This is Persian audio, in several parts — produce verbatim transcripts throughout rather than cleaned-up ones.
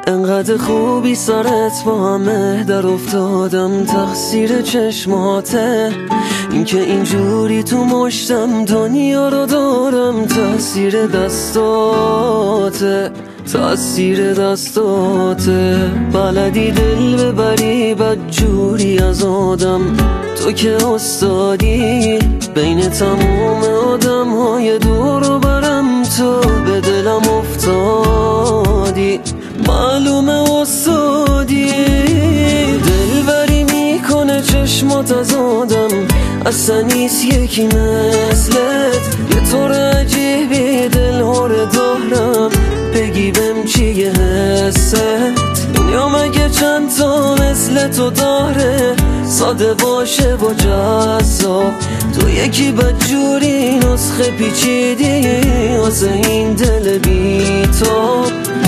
انقدر خوبی سرت با همه در افتادم، تقصیر چشماته. اینکه اینجوری تو مشتم دنیا رو دارم، تأثیر دستاته، تأثیر دستاته. بلدی دل ببری بدجوری از آدم، تو که استادی بین تموم آدم های دور و برم. تو به دلم افتادی، معلومه استادی. دلبری میکنه چشمات از آدم، اصلا نیست یکی مثلت. یه طور عجیبی دل ها رو دارم، بگی بهم چیه حست. دنیا مگه چند تا مثل تو داره، ساده باشه با جذاب. تو یکی بدجوری نسخه پیچیدی واسه این دل بی‌تاب.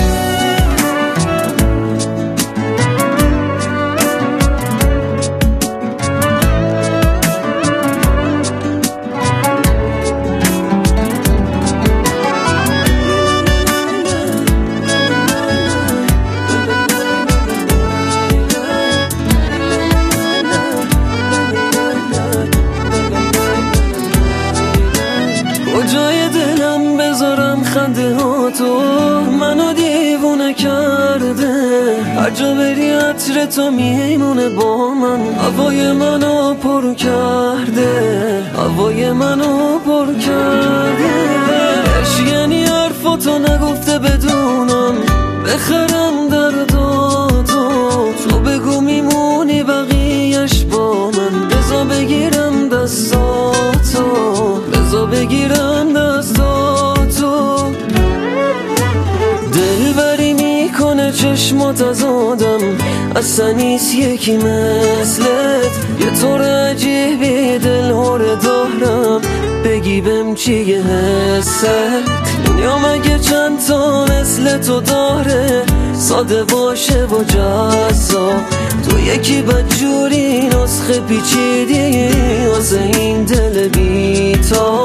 کجای دلم بذارم خنده ها تو، منو دیوونه کرده. هر جا بری عطر تو میمونه با من، هوای منو پر کرده، هوای منو پر کرده. عشق یعنی حرفاتو نگفته بدونم، بخرم درداتو. تو بگو میمونی بقیهش با من، بزا بگیرم دستاتو، بزا بگیرم دستاتو. دلبری میکنه چشمات از آدم، اصلا نیست یکی مثلت. یه طور عجیبی دل ها رو دارم، بگی بهم چیه حست. دنیا مگه چند تا مثل تو داره، ساده باشه با جذاب. تو یکی بدجوری نسخه پیچیدی واسه این دل بی‌تاب.